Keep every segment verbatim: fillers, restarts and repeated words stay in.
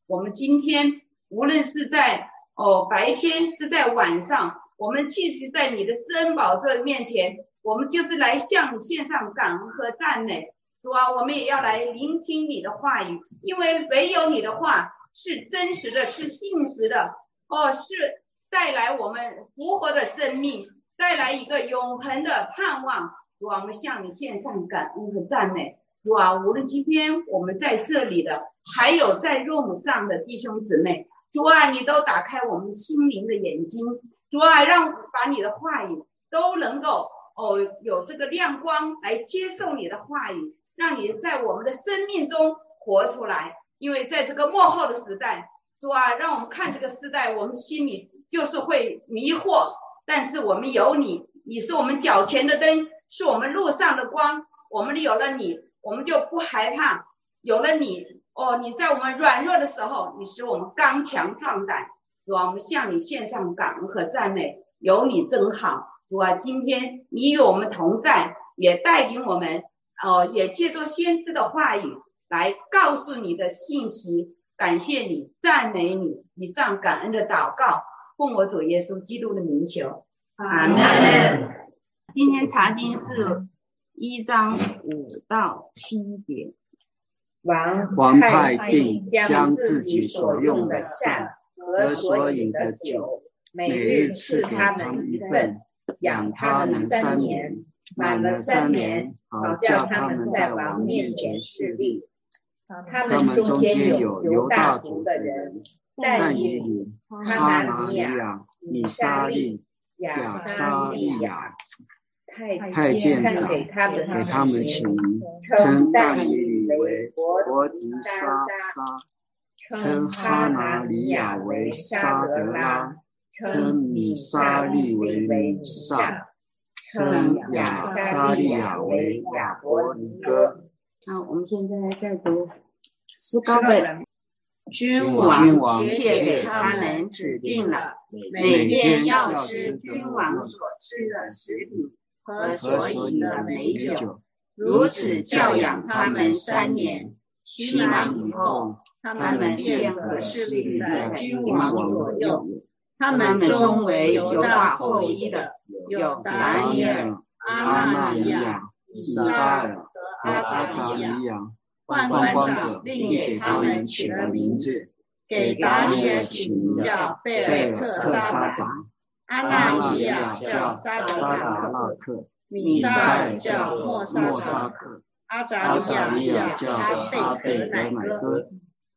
我们今天无论是在哦白天是在晚上，我们聚集在你的施恩宝座面前，我们就是来向你献上感恩和赞美。主啊，我们也要来聆听你的话语，因为唯有你的话是真实的，是信实的，哦，是带来我们复活的生命，带来一个永恒的盼望。主啊，我们向你献上感恩和赞美。主啊，无论今天我们在这里的，还有在 room 上的弟兄姊妹，主啊，你都打开我们心灵的眼睛。主啊，让把你的话语都能够哦有这个亮光来接受你的话语，让你在我们的生命中活出来。因为在这个末后的时代，主啊，让我们看这个时代，我们心里就是会迷惑，但是我们有你，你是我们脚前的灯，是我们路上的光。我们有了你，我们就不害怕。有了你，哦，你在我们软弱的时候，你使我们刚强壮胆。主啊，我们向你献上感恩和赞美，有你真好。主啊，今天你与我们同在，也带领我们，呃，也借助先知的话语来告诉你的信息。感谢你，赞美你。以上感恩的祷告，奉我主耶稣基督的名求，阿们。今天查经是一章五到七节。 王派定将自己所用的膳和所饮的酒，每日赐给他们一份，养他们三年。满了三年，好叫他们在王面前侍立。他们中间有犹大族的人，但以理、哈拿尼亚、米沙利、亚撒利亚太监长给他们起名，称但以理为伯提沙撒，称哈拿尼亚为沙德拉，称米沙利为米撒，称亚撒利亚为亚伯尼哥。 好，我们现在在读诗高本。君王却给他们指定了每天要吃君王所吃的食品和所饮的美酒，如此教养他们三年。期满以后，他们便可侍立在君王左右。他们中为犹大后裔的有达尼尔、阿纳尼亚、以撒尔和阿扎尼亚。宦官长另给他们起了名字，给达尼尔起名叫贝尔特沙长，阿纳尼亚叫沙德拉克，米沙尔叫莫沙克，阿扎尼亚叫阿贝德乃哥。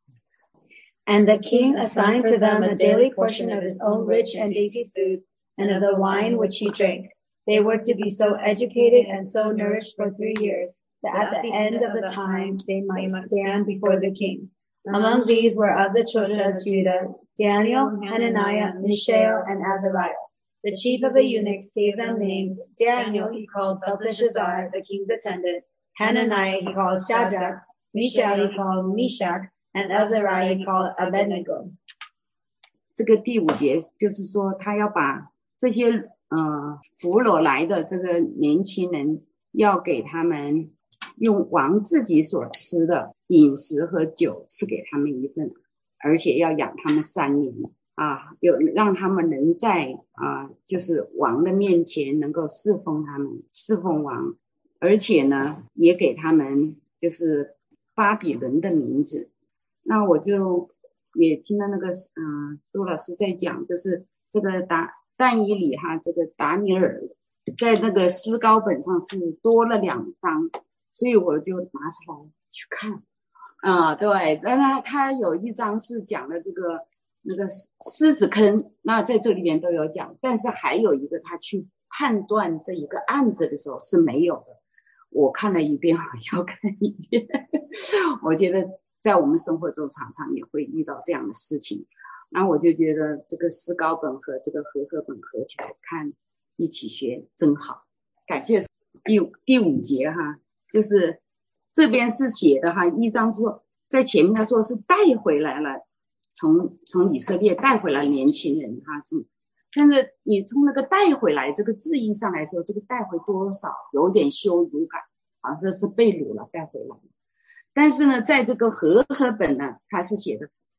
And the king assigned for them a daily portion of his own rich and dainty food, and of the wine which he drank. They were to be so educated and so nourished for three years, that at the end of the time they might stand before the king. Among these were of the children of Judah, Daniel, Hananiah, Mishael, and Azariah. The chief of the eunuchs gave them names. Daniel he called Belteshazzar, the king's attendant. Hananiah he called Shadrach. Mishael he called Meshach, and Azariah he called Abednego. 这个第五节就是说，他要把这些呃俘虏来的这个年轻人，要给他们用王自己所吃的饮食和酒赐给他们一份，而且要养他们三年啊，有让他们能在啊，就是王的面前能够侍奉他们，侍奉王，而且呢，也给他们就是巴比伦的名字。那我就也听到那个嗯、呃，苏老师在讲，就是这个达但以理哈，这个达尼尔在那个诗高本上是多了两章。所以我就拿出来去看啊、呃，对，那他有一章是讲的这个那个狮子坑，那在这里面都有讲，但是还有一个他去判断这一个案子的时候是没有的。我看了一遍，我要看一遍。我觉得在我们生活中常常也会遇到这样的事情，那我就觉得这个诗高本和这个和合本合起来看，一起学真好。感谢第第五节哈。就是这边是写的哈，一章说在前面他说是带回来了，从从以色列带回来年轻人哈，但是你从那个带回来这个字义上来说，这个带回多少有点羞辱感，好像是被掳了带回来。但是呢，在这个和合本呢，他是写的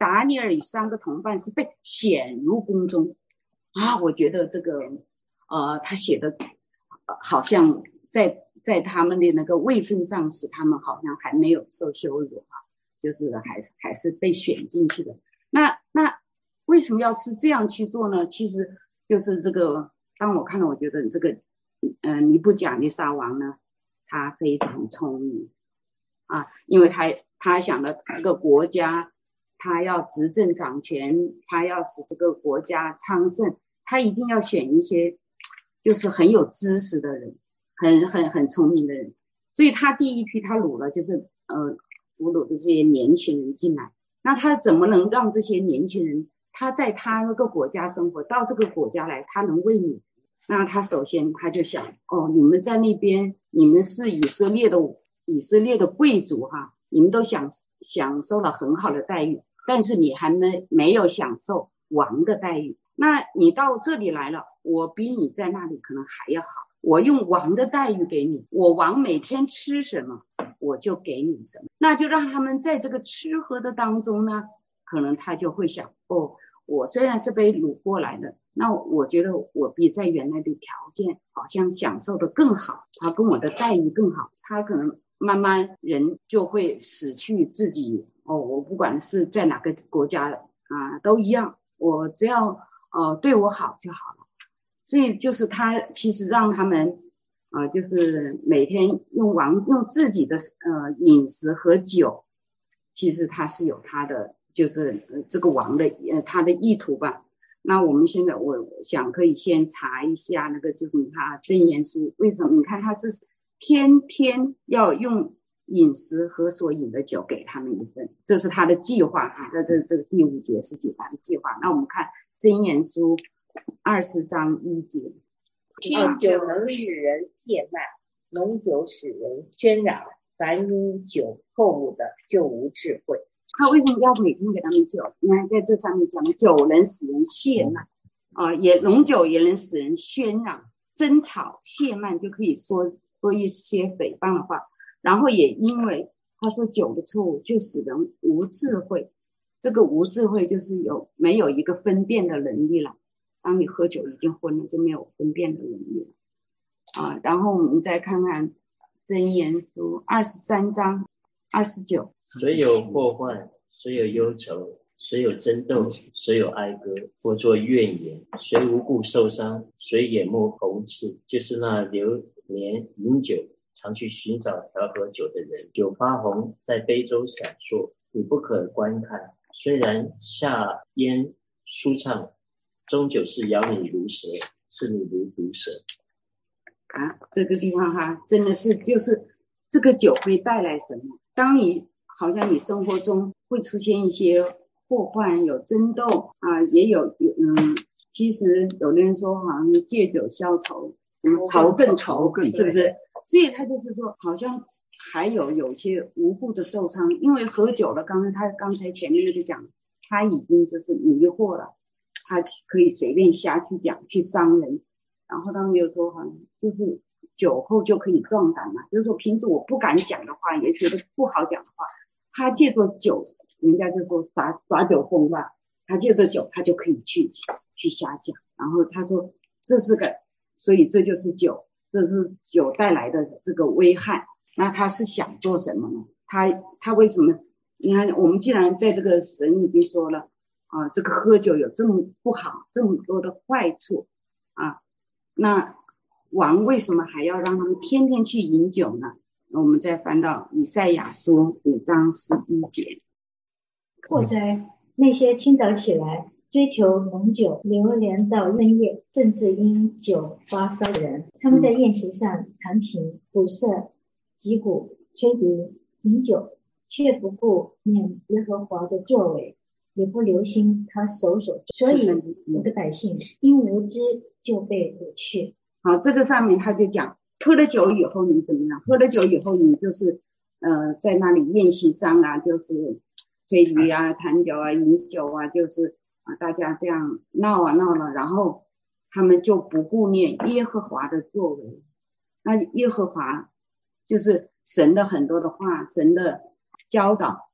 达尼尔与三个同伴是被选入宫中啊。我觉得这个呃，他写的、呃、好像在在他们的那个位分上使他们好像还没有受羞辱啊，就是还是还是被选进去的。那那为什么要是这样去做呢？其实就是这个，当我看了，我觉得这个呃尼布甲尼撒王呢，他非常聪明啊，因为他他想的这个国家，他要执政掌权，他要使这个国家昌盛，他一定要选一些就是很有知识的人，很很很聪明的人。所以他第一批他掳了就是呃俘虏的这些年轻人进来。那他怎么能让这些年轻人他在他那个国家生活，到这个国家来他能为你？那他首先他就想，哦，你们在那边，你们是以色列的以色列的贵族哈，你们都享享受了很好的待遇，但是你还没没有享受王的待遇。那你到这里来了，我比你在那里可能还要好，我用王的待遇给你，我王每天吃什么我就给你什么。那就让他们在这个吃喝的当中呢，可能他就会想，哦，我虽然是被掳过来的，那我觉得我比在原来的条件好像享受的更好，他跟我的待遇更好，他可能慢慢人就会失去自己，哦，我不管是在哪个国家啊、呃，都一样，我只要呃对我好就好了。所以就是他其实让他们呃就是每天用王用自己的呃饮食和酒，其实他是有他的就是呃这个王的呃他的意图吧。那我们现在我想可以先查一下那个就是他箴言书为什么你看他是天天要用饮食和所饮的酒给他们一份，这是他的计划啊。在这这个第五节是他的计划。那我们看箴言书二十章一节， 清酒能使人懈慢，浓酒使人喧嚷，凡因酒后误的就无智慧。 他为什么要每天给他们酒？你看在这上面讲，酒能使人懈慢啊、呃，也浓酒也能使人喧嚷，争吵懈慢就可以说说一些诽谤的话。然后也因为他说酒的错误就使人无智慧，这个无智慧就是有没有一个分辨的能力了。当你喝酒已经昏了，就没有分辨的能力了啊。然后我们再看看箴言书二十三章二十九， 谁有祸患，谁有忧愁，谁有争斗，谁有哀歌，或作怨言，谁无故受伤，谁眼目红赤，就是那流连饮酒，常去寻找调和酒的人。酒发红，在杯中闪烁，你不可观看。虽然下咽舒畅，终究是咬你如蛇，刺你如毒蛇啊。这个地方哈，真的是就是这个酒会带来什么？当你好像你生活中会出现一些祸患，有争斗啊，也有嗯，其实有的人说好像借酒消愁，什么仇更仇更，是不是？所以他就是说，好像还有有些无故的受伤，因为喝酒了。刚才他刚才前面就讲，他已经就是迷惑了。他可以随便瞎去讲去伤人，然后他们又说好像就是酒后就可以壮胆嘛，就是说平时我不敢讲的话，也觉得不好讲的话，他借着酒，人家就说耍耍酒疯吧，他借着酒他就可以去去瞎讲。然后他说这是个，所以这就是酒，这是酒带来的这个危害。那他是想做什么呢？他他为什么？你看我们既然在这个神已经说了啊，这个喝酒有这么不好，这么多的坏处啊，那王为什么还要让他们天天去饮酒呢？我们再翻到以赛亚书五章十一节。 祸哉，那些清早起来追求浓酒，流连到深夜，甚至因酒发烧的人，他们在宴席上弹琴、鼓瑟、击鼓、吹笛、饮酒，却不顾念耶和华的作为，也不留心他手所做，所以我的百姓因无知就被掳去。 好，这个上面他就讲，喝了酒以后你怎么样？喝了酒以后你就是呃在那里宴席上啊，就是吹笛啊、弹酒啊、饮酒啊，就是啊大家这样闹啊闹了，然后他们就不顾念耶和华的作为。那耶和华就是神的很多的话，神的教导，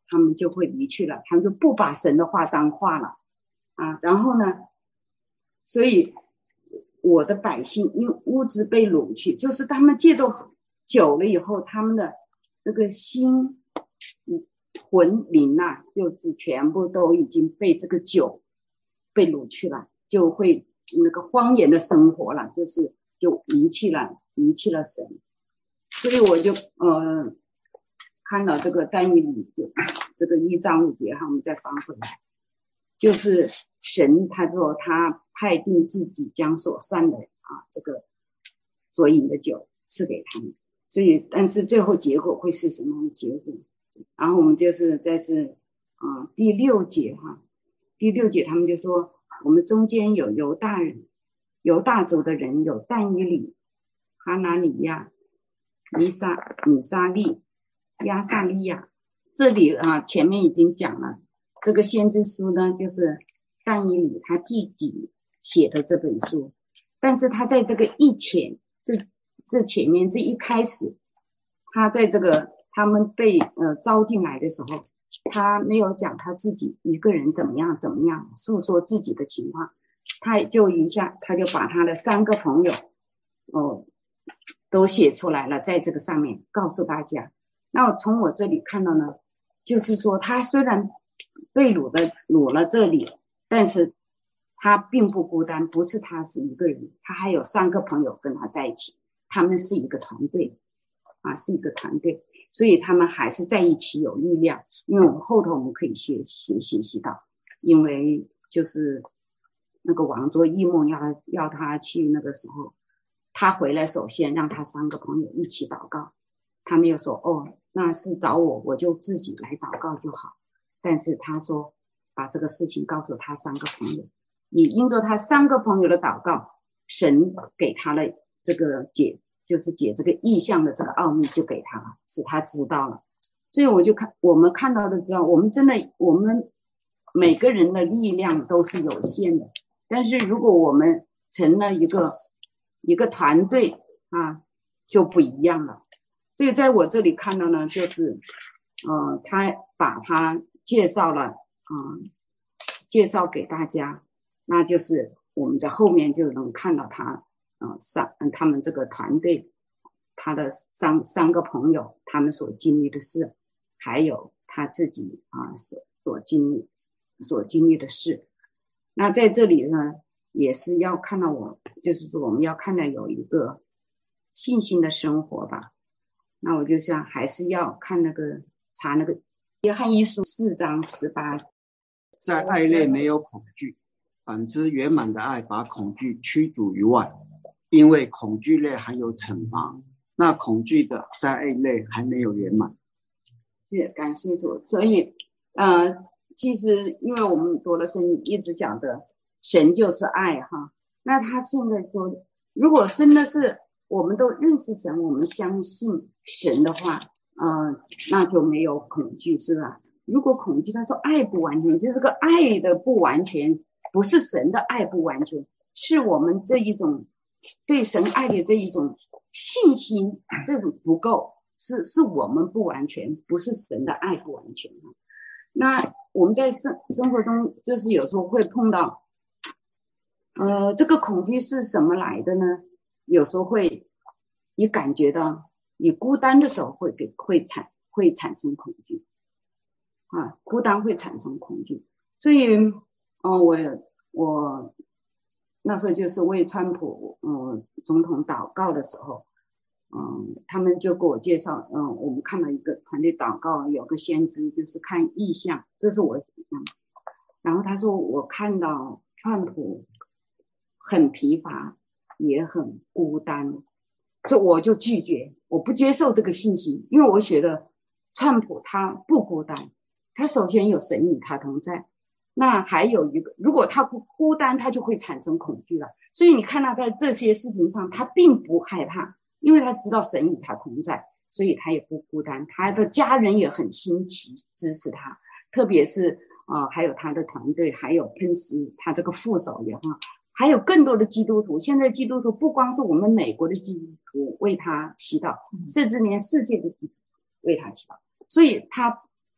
他们就会离去了，他们就不把神的话当话了啊。然后呢，所以我的百姓因物质被掳去，就是他们借着久了以后，他们的这个心魂灵啊，就是全部都已经被这个酒被掳去了，就会那个荒野的生活了，就是就遗弃了遗弃了神。所以我就呃看到这个但以理这个一章五节哈，我们再翻回来，就是神他说他派定自己将所善的啊这个所饮的酒赐给他们，所以但是最后结果会是什么样的结果？然后我们就是再是啊、呃、第六节哈，第六节他们就说我们中间有犹大人，犹大族的人有但以理、哈拿尼亚、米沙米沙利、亚撒利亚。这里啊前面已经讲了，这个先知书呢就是但以理他自己写的这本书，但是他在这个一前这这前面这一开始，他在这个他们被呃招进来的时候，他没有讲他自己一个人怎么样怎么样诉说自己的情况，他就一下他就把他的三个朋友哦都写出来了，在这个上面告诉大家。那我从我这里看到呢，就是说他虽然被掳的掳了这里，但是他并不孤单，不是他是一个人，他还有三个朋友跟他在一起，他们是一个团队啊，是一个团队，所以他们还是在一起有力量。因为我们后头我们可以学学学习到，因为就是那个王做异梦要要他去，那个时候他回来首先让他三个朋友一起祷告，他没有说哦那是找我我就自己来祷告就好，但是他说把这个事情告诉他三个朋友，也因着他三个朋友的祷告，神给他了这个解，就是解这个意象的这个奥秘就给他了，使他知道了。所以我就看我们看到的知道，我们真的我们每个人的力量都是有限的，但是如果我们成了一个一个团队啊，就不一样了。所以在我这里看到呢，就是呃，他把他介绍了啊、呃，介绍给大家，那就是我们在后面就能看到他啊、呃，三他们这个团队他的三三个朋友他们所经历的事，还有他自己啊、呃、所所经历所经历的事。那在这里呢，也是要看到我，就是说我们要看到有一个信心的生活吧。那我就想还是要看那个查那个约翰一书四章十八， 在爱内没有恐惧，反之圆满的爱把恐惧驱逐于外，因为恐惧内还有惩罚，那恐惧的在爱内还没有圆满。 是感谢主。所以呃，其实因为我们多了圣经一直讲的神就是爱哈，那他现在说如果真的是我们都认识神，我们相信神的话，呃，那就没有恐惧，是吧？如果恐惧，他说爱不完全，就是个爱的不完全，不是神的爱不完全，是我们这一种对神爱的这一种信心，这种不够，是是我们不完全，不是神的爱不完全。那我们在生生活中，就是有时候会碰到，呃，这个恐惧是什么来的呢？有时候会你感觉到你孤单的时候会给会产会产生恐惧啊，孤单会产生恐惧。所以哦，我我那时候就是为川普嗯总统祷告的时候，嗯，他们就给我介绍，嗯，我们看了一个团队祷告，有个先知就是看异象，这是我想象。然后他说我看到川普很疲乏。也很孤单，这我就拒绝，我不接受这个信息，因为我觉得川普他不孤单，他首先有神与他同在，那还有一个，如果他不孤单，他就会产生恐惧了。所以你看他在这些事情上，他并不害怕，因为他知道神与他同在，所以他也不孤单，他的家人也很辛勤支持他，特别是啊、呃，还有他的团队，还有喷斯他这个副手也很好。还有更多的基督徒，现在基督徒不光是我们美国的基督徒为他祈祷，甚至连世界的基督徒为他祈祷，所以他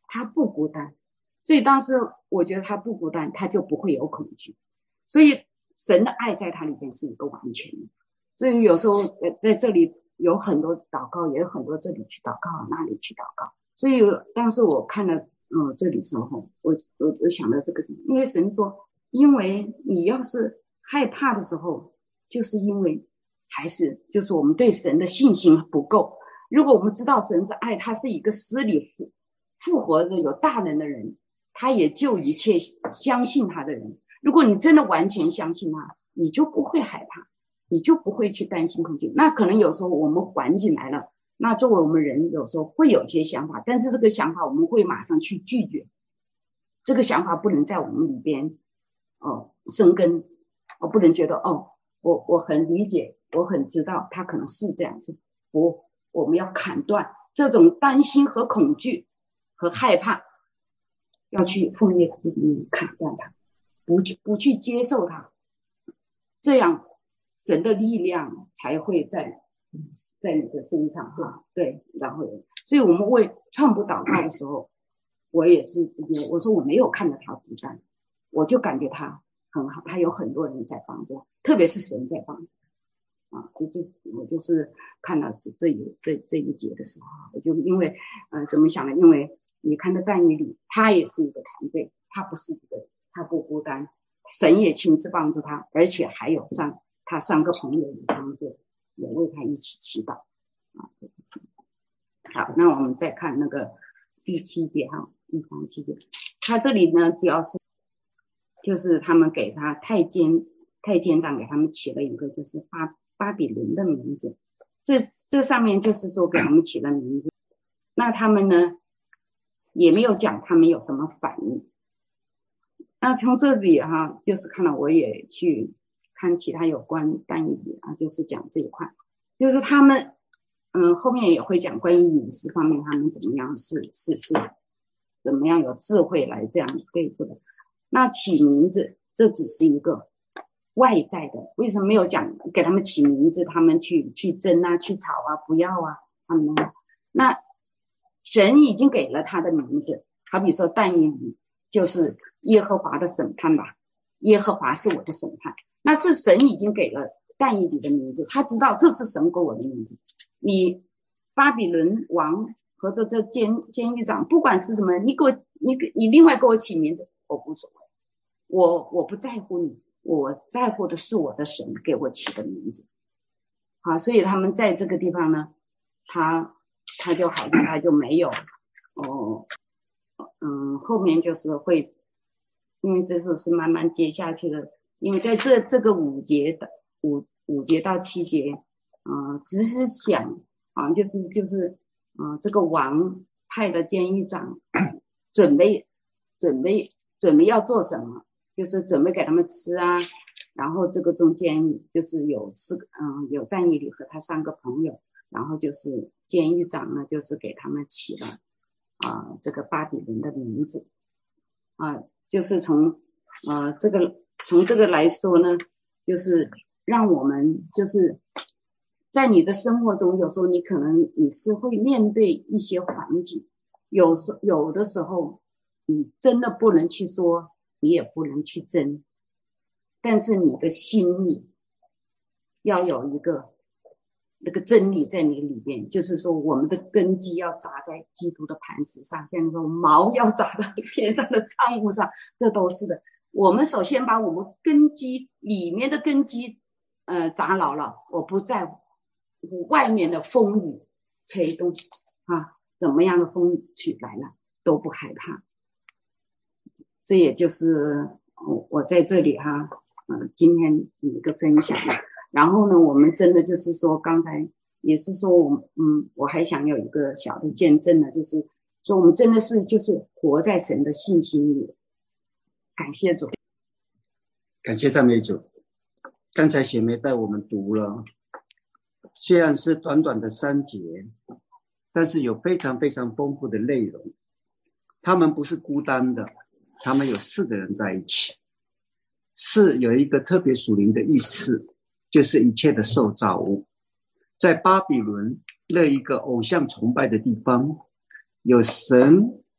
他不孤单。所以当时我觉得他不孤单，他就不会有恐惧。所以神的爱在他里面是一个完全的。所以有时候在这里有很多祷告，也有很多这里去祷告，那里去祷告。所以当时我看了嗯这里的时候，我我我想到这个，因为神说，因为你要是害怕的时候，就是因为还是就是我们对神的信心不够。如果我们知道神是爱，他是一个死里复活的有大能的人，他也救一切相信他的人。如果你真的完全相信他，你就不会害怕，你就不会去担心恐惧。那可能有时候我们环境来了，那作为我们人有时候会有些想法，但是这个想法我们会马上去拒绝，这个想法不能在我们里边哦生根，我不能觉得哦我我很理解，我很知道他可能是这样子。不，我们要砍断这种担心和恐惧和害怕，要去奉耶稣的名砍断它，不去不去接受它，这样神的力量才会在在你的身上哈。对，然后所以我们为创部祷告的时候，我也是我说我没有看到他孤单，我就感觉他很好，他有很多人在帮助，特别是神在帮助啊。就就我就是看到这这一这这一节的时候，我就因为呃怎么想呢？因为你看到但以理，他也是一个团队，他不是一个他不孤单，神也亲自帮助他，而且还有三他三个朋友也帮助，也为他一起祈祷啊。好，那我们再看那个第七节哈，一章七节，他这里呢主要是就是他们给他太监太监长给他们起了一个就是巴巴比伦的名字，这这上面就是说给他们起了名字，那他们呢也没有讲他们有什么反应。那从这里哈，就是看到我也去看其他有关但以理啊，就是讲这一块，就是他们嗯后面也会讲关于隐私方面他们怎么样是是是怎么样有智慧来这样对付的。那起名字这只是一个外在的，为什么没有讲给他们起名字，他们去去争啊去吵啊不要啊他们那神已经给了他的名字，好比说但以理就是耶和华的审判吧，耶和华是我的审判，那是神已经给了但以理的名字，他知道这是神给我的名字。你巴比伦王和这这监监狱长不管是什么，你给我你你另外给我起名字我无所谓，我我不在乎你，我在乎的是我的神给我起的名字。好，所以他们在这个地方呢，他他就好像他就没有哦嗯后面就是会，因为这是是慢慢接下去的，因为在这这个五节的五五节到七节呃只是想啊就是就是呃这个王派的监狱长准备准备准备要做什么，就是准备给他们吃啊，然后这个中间就是有四个嗯有但以理和他三个朋友，然后就是监狱长呢就是给他们起了啊、呃、这个巴比伦的名字啊、呃、就是从呃这个从这个来说呢，就是让我们就是在你的生活中，有时候你可能你是会面对一些环境，有时有的时候你真的不能去说，你也不能去争，但是你的心里要有一个那个真理在你里边，就是说我们的根基要扎在基督的磐石上，像说毛要扎在天上的帐幕上，这都是的。我们首先把我们根基里面的根基呃扎牢了，我不在乎外面的风雨吹动啊，怎么样的风雨来了都不害怕。这也就是我我在这里哈呃今天有一个分享。然后呢我们真的就是说刚才也是说我嗯我还想有一个小的见证呢，就是说我们真的是就是活在神的信心里。感谢主， 感谢赞美主。刚才姐妹带我们读了，虽然是短短的三节，但是有非常非常丰富的内容。他们不是孤单的，他们有四个人在一起。四有一个特别属灵的意思，就是一切的受造物。在巴比伦那一个偶像崇拜的地方，有神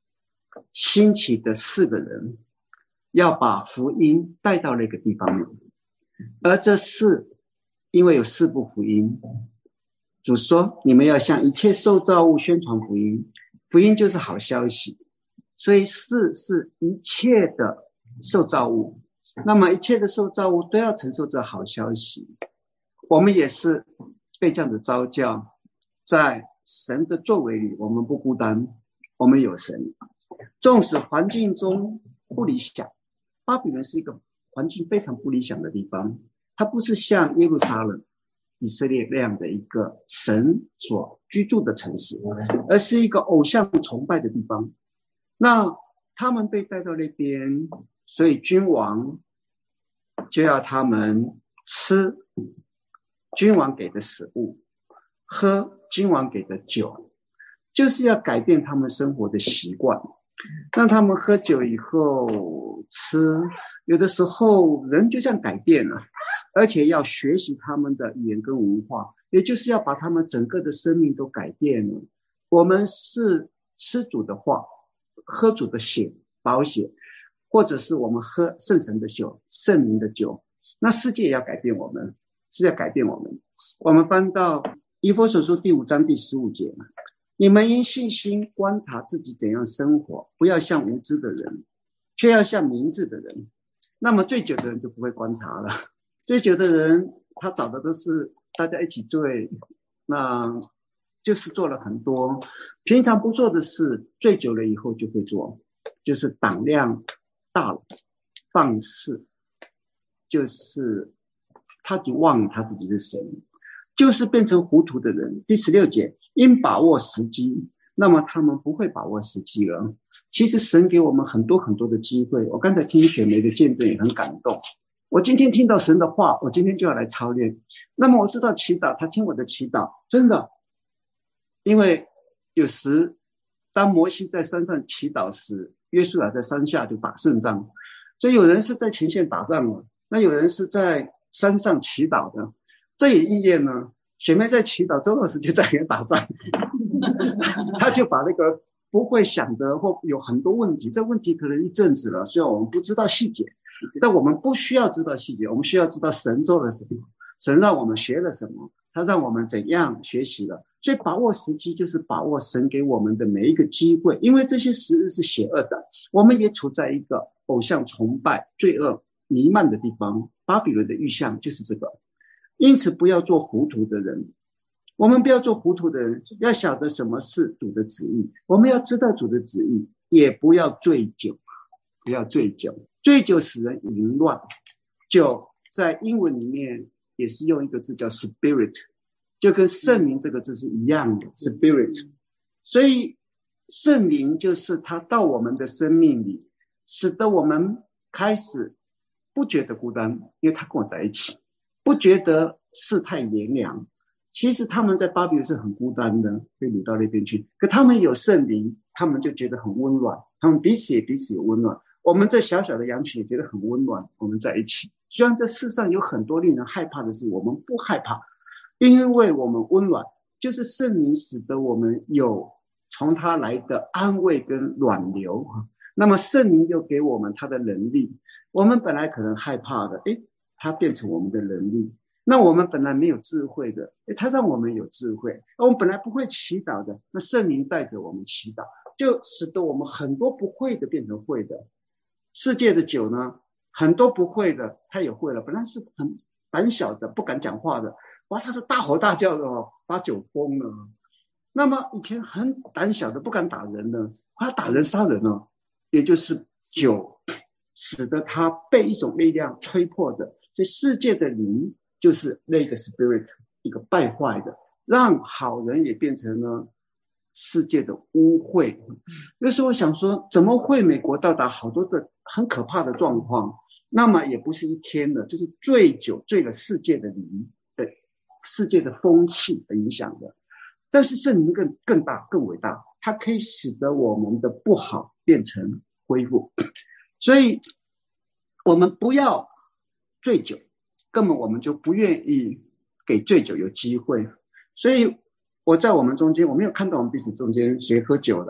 兴起的四个人要把福音带到那个地方里，而这四因为有四部福音，主说你们要向一切受造物宣传福音，福音就是好消息，所以四是一切的受造物，那么一切的受造物都要承受这好消息。我们也是被这样的召叫，在神的作为里我们不孤单，我们有神。纵使环境中不理想，巴比伦是一个环境非常不理想的地方，它不是像耶路撒冷以色列那样的一个神所居住的城市，而是一个偶像崇拜的地方。那他们被带到那边，所以君王就要他们吃君王给的食物，喝君王给的酒，就是要改变他们生活的习惯，让他们喝酒以后吃，有的时候人就这样改变了，而且要学习他们的语言跟文化，也就是要把他们整个的生命都改变了。我们是吃主的话，喝主的血宝血，或者是我们喝圣神的酒，圣灵的酒，那世界也要改变我们，是要改变我们。我们翻到以弗所书第五章第十五节，你们因信心观察自己怎样生活，不要像无知的人，却要像明智的人。那么醉酒的人就不会观察了，醉酒的人他找的都是大家一起醉，那就是做了很多平常不做的事，醉酒了以后就会做，就是胆量大了，放肆，就是他就忘了他自己是神，就是变成糊涂的人。第十六节，因把握时机，那么他们不会把握时机了。其实神给我们很多很多的机会，我刚才听雪梅的见证也很感动。我今天听到神的话，我今天就要来操练。那么我知道祈祷，他听我的祈祷，真的，因为有时当摩西在山上祈祷时，约书亚在山下就打胜仗，所以有人是在前线打仗了，那有人是在山上祈祷的。这也应验呢，雪妹在祈祷，周老师就在那打仗他就把那个不会想的或有很多问题，这问题可能一阵子了，虽然我们不知道细节，但我们不需要知道细节，我们需要知道神做了什么，神让我们学了什么，他让我们怎样学习了。所以把握时机就是把握神给我们的每一个机会，因为这些时日是邪恶的，我们也处在一个偶像崇拜罪恶弥漫的地方，巴比伦的预象就是这个。因此不要做糊涂的人，我们不要做糊涂的人，要晓得什么是主的旨意，我们要知道主的旨意，也不要醉酒，不要醉酒，醉酒使人淫乱。酒在英文里面也是用一个字叫 spirit， 就跟圣灵这个字是一样的 spirit。 所以圣灵就是他到我们的生命里，使得我们开始不觉得孤单，因为他跟我在一起，不觉得世态炎凉。其实他们在巴比伦是很孤单的，被掳到那边去，可他们有圣灵，他们就觉得很温暖，他们彼此也彼此有温暖。我们这小小的羊群也觉得很温暖，我们在一起。虽然这世上有很多令人害怕的事，我们不害怕，因为我们温暖，就是圣灵使得我们有从他来的安慰跟暖流。那么圣灵又给我们他的能力，我们本来可能害怕的，诶，他变成我们的能力。那我们本来没有智慧的，诶，他让我们有智慧。我们本来不会祈祷的，那圣灵带着我们祈祷，就使得我们很多不会的变成会的。世界的酒呢，很多不会的他也会了，本来是很胆小的不敢讲话的，哇，他是大吼大叫的哦，把酒疯了。那么以前很胆小的不敢打人的，他打人杀人了，也就是酒使得他被一种力量吹破的。所以世界的灵就是那个 spirit， 一个败坏的，让好人也变成了世界的污秽。那时候我想说，怎么会美国到达好多的很可怕的状况？那么也不是一天的，就是醉酒醉了世界的灵的世界的风气的影响的。但是圣灵更更大更伟大，它可以使得我们的不好变成恢复。所以我们不要醉酒，根本我们就不愿意给醉酒有机会。所以我在我们中间，我没有看到我们彼此中间谁喝酒的啊。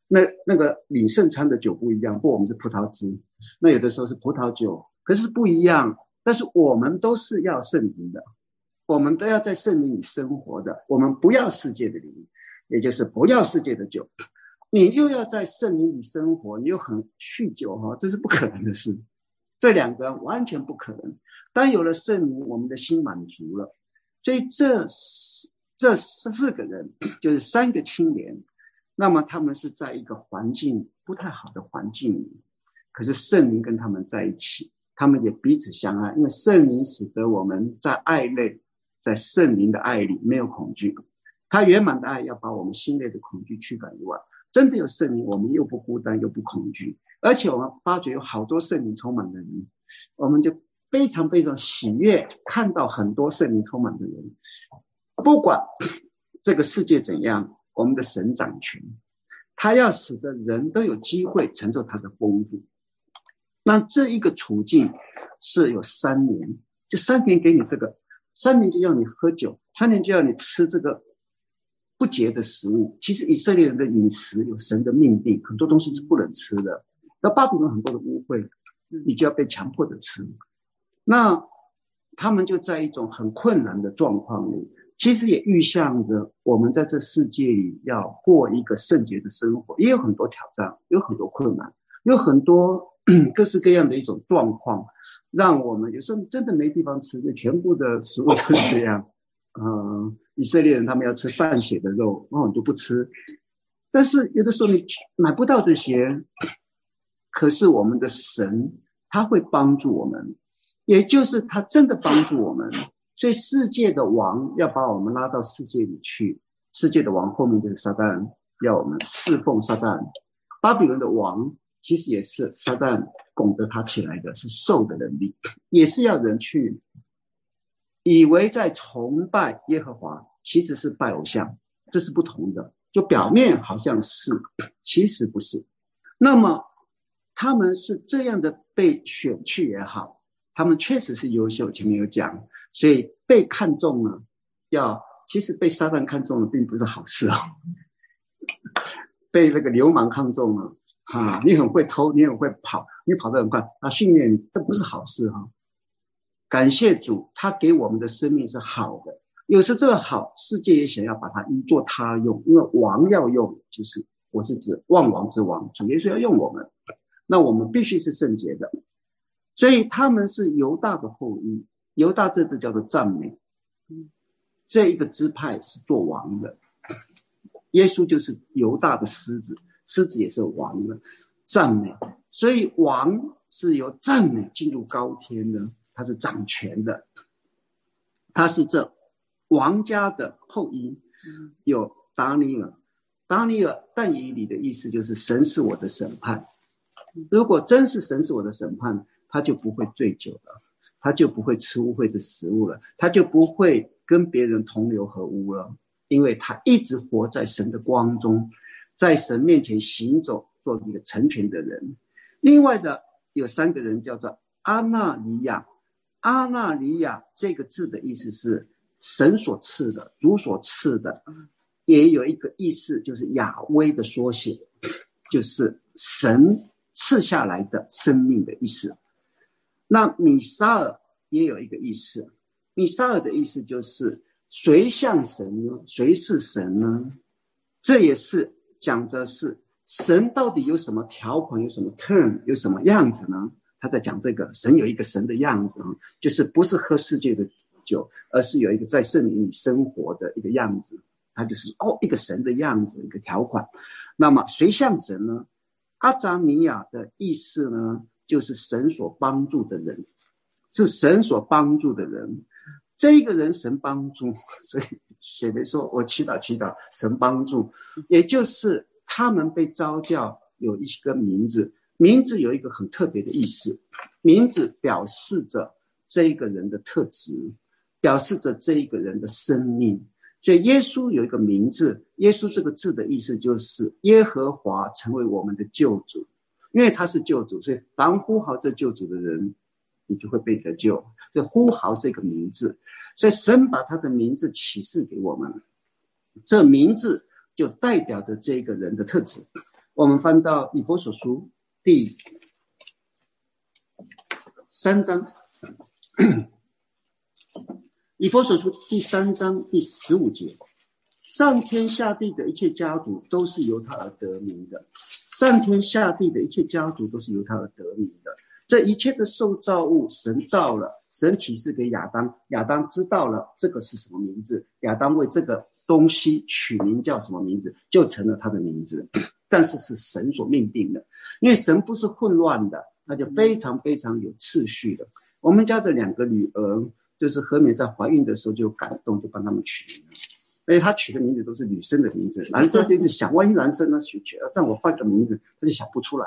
那那个领圣餐的酒不一样，不，我们是葡萄汁，那有的时候是葡萄酒，可是不一样。但是我们都是要圣灵的，我们都要在圣灵里生活的，我们不要世界的灵，也就是不要世界的酒。你又要在圣灵里生活，你又很酗酒，这是不可能的事，这两个完全不可能。当有了圣灵，我们的心满足了。所以这这四个人就是三个青年，那么他们是在一个环境不太好的环境里，可是圣灵跟他们在一起，他们也彼此相爱，因为圣灵使得我们在爱内，在圣灵的爱里没有恐惧，他圆满的爱要把我们心内的恐惧驱赶以外。真的有圣灵，我们又不孤单又不恐惧，而且我们发觉有好多圣灵充满的人，我们就非常非常喜悦看到很多圣灵充满的人。不管这个世界怎样，我们的神掌权，他要使得人都有机会承受他的丰富。那这一个处境是有三年，就三年给你这个，三年就要你喝酒，三年就要你吃这个不洁的食物。其实以色列人的饮食有神的命定，很多东西是不能吃的，那巴比伦很多的污秽，你就要被强迫的吃。那他们就在一种很困难的状况里，其实也预象着我们在这世界里要过一个圣洁的生活，也有很多挑战，有很多困难，有很多各式各样的一种状况，让我们有时候真的没地方吃，就全部的食物都是这样。呃，以色列人他们要吃淡血的肉，那我们就不吃。但是有的时候你买不到这些，可是我们的神他会帮助我们，也就是他真的帮助我们。所以世界的王要把我们拉到世界里去，世界的王后面就是撒旦，要我们侍奉撒旦。巴比伦的王其实也是撒旦拱着他起来的，是兽的能力，也是要人去以为在崇拜耶和华，其实是拜偶像，这是不同的。就表面好像是，其实不是。那么他们是这样的被选去也好，他们确实是优秀，前面有讲，所以被看中了，要其实被撒旦看中了并不是好事哦。被那个流氓看中了啊，你很会偷，你很会跑，你跑得很快，他训练你，这不是好事哈、哦。感谢主，他给我们的生命是好的。有时这个好，世界也想要把它依作他用，因为王要用，就是我是指万王之王，主耶稣要用我们，那我们必须是圣洁的。所以他们是犹大的后裔，犹大这字叫做赞美，这一个支派是做王的。耶稣就是犹大的狮子，狮子也是王的赞美，所以王是由赞美进入高天的，他是掌权的，他是这王家的后裔。有达尼尔，达尼尔但以理的意思就是神是我的审判，如果真是神是我的审判，他就不会醉酒了，他就不会吃污秽的食物了，他就不会跟别人同流合污了，因为他一直活在神的光中，在神面前行走，做一个成全的人。另外的有三个人叫做阿纳尼亚，阿纳尼亚这个字的意思是神所赐的，主所赐的，也有一个意思就是亚威的缩写，就是神赐下来的生命的意思。那米沙尔也有一个意思，米沙尔的意思就是谁像神呢？谁是神呢？这也是讲的是神到底有什么条款，有什么 term， 有什么样子呢？他在讲这个神有一个神的样子，就是不是喝世界的酒，而是有一个在圣灵里生活的一个样子，他就是哦一个神的样子，一个条款。那么谁像神呢？阿扎米亚的意思呢，就是神所帮助的人，是神所帮助的人。这一个人神帮助，所以写的说我祈祷祈祷神帮助，也就是他们被召叫有一个名字，名字有一个很特别的意思，名字表示着这一个人的特质，表示着这一个人的生命。所以耶稣有一个名字，耶稣这个字的意思就是耶和华成为我们的救主，因为他是救主，所以凡呼号这救主的人，你就会被得救，所以呼号这个名字，所以神把他的名字启示给我们，这名字就代表着这个人的特质。 我们翻到以弗所书第三章，以弗所书第三章第十五节，上天下地的一切家族都是由他而得名的，上天下地的一切家族都是由他而得名的。这一切的受造物，神造了，神启示给亚当，亚当知道了这个是什么名字，亚当为这个东西取名叫什么名字，就成了他的名字。但是是神所命定的，因为神不是混乱的，那就非常非常有次序的。我们家的两个女儿，就是和美在怀孕的时候就有感动，就帮他们取名了。而且他取的名字都是女生的名字，男生就是想，万一男生呢取，但我换个名字，他就想不出来。